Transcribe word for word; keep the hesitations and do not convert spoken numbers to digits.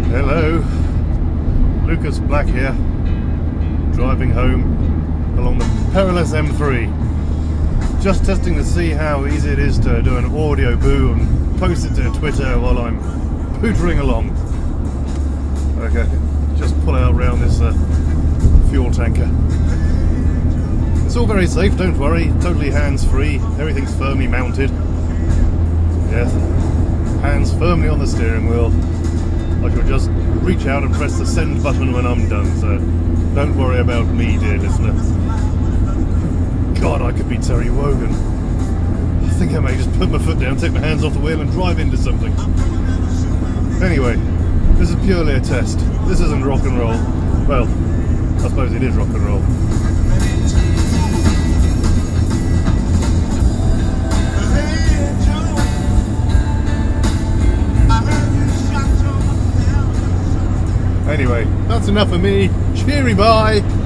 Hello, Lucas Black here, driving home along the perilous M three. Just testing to see how easy it is to do an audio boo and post it to Twitter while I'm pootering along. Okay, just pull out around this uh, fuel tanker. It's all very safe, don't worry, totally hands-free, everything's firmly mounted. Yes, hands firmly on the steering wheel. I shall just reach out and press the send button when I'm done, so don't worry about me, dear listener. God, I could be Terry Wogan. I think I may just put my foot down, take my hands off the wheel and drive into something. Anyway, this is purely a test. This isn't rock and roll. Well, I suppose it is rock and roll. Anyway, that's enough of me. Cheery bye!